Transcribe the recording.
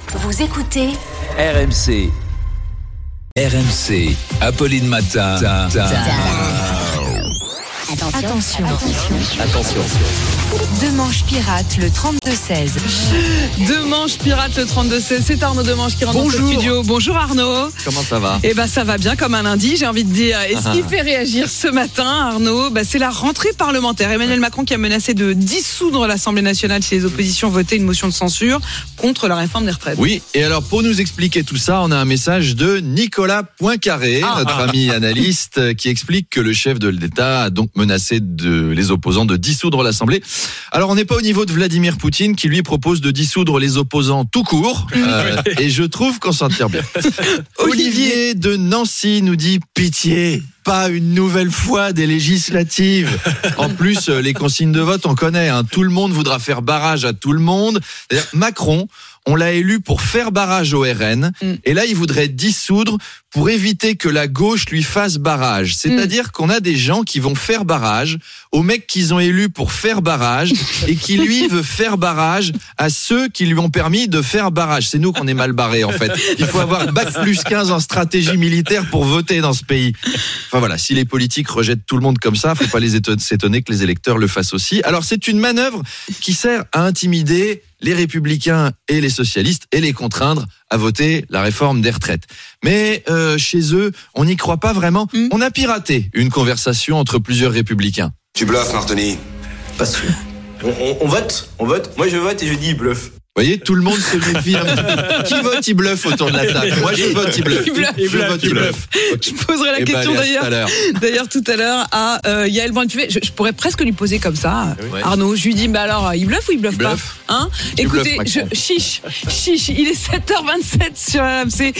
Vous écoutez RMC. RMC. Apolline Matin. Attention. Demanche pirate le 32-16. Demanche pirate le 32-16. C'est Arnaud Demanche qui rentre dans le studio. Bonjour Arnaud. Comment ça va ? Eh ben ça va bien comme un lundi, j'ai envie de dire. Et ce qui fait réagir ce matin, Arnaud, c'est la rentrée parlementaire. Emmanuel Macron qui a menacé de dissoudre l'Assemblée nationale si les oppositions votaient une motion de censure contre la réforme des retraites. Oui, et alors pour nous expliquer tout ça, on a un message de Nicolas Poincaré, notre ami analyste, qui explique que le chef de l'État a donc menacé les opposants de dissoudre l'Assemblée. Alors on n'est pas au niveau de Vladimir Poutine qui lui propose de dissoudre les opposants tout court, et je trouve qu'on s'en tire bien. Olivier de Nancy nous dit pitié. Pas une nouvelle fois des législatives. En plus, les consignes de vote, on connaît. Tout le monde voudra faire barrage à tout le monde. C'est-à-dire, Macron, on l'a élu pour faire barrage au RN. Et là, il voudrait dissoudre pour éviter que la gauche lui fasse barrage. C'est-à-dire qu'on a des gens qui vont faire barrage aux mecs qu'ils ont élus pour faire barrage et qui, lui, veut faire barrage à ceux qui lui ont permis de faire barrage. C'est nous qu'on est mal barrés, en fait. Il faut avoir bac plus 15 en stratégie militaire pour voter dans ce pays. Enfin voilà, si les politiques rejettent tout le monde comme ça, faut pas s'étonner que les électeurs le fassent aussi. Alors c'est une manœuvre qui sert à intimider les républicains et les socialistes et les contraindre à voter la réforme des retraites. Mais chez eux, on n'y croit pas vraiment. On a piraté une conversation entre plusieurs républicains. Tu bluffes, Martoni. Pas sûr. On vote. Moi, je vote et je dis il bluffe. Vous voyez, tout le monde se méfie. Qui vote, il bluffe autour de la table. Moi, je vote, il bluffe. Il bluffe. Je poserai la question d'ailleurs tout à l'heure à Yael Brun-Tuvet. Je pourrais presque lui poser comme ça, Arnaud. Je lui dis, alors, il bluffe ou il bluffe pas ? Écoutez, chiche, il est 7h27 sur RMC.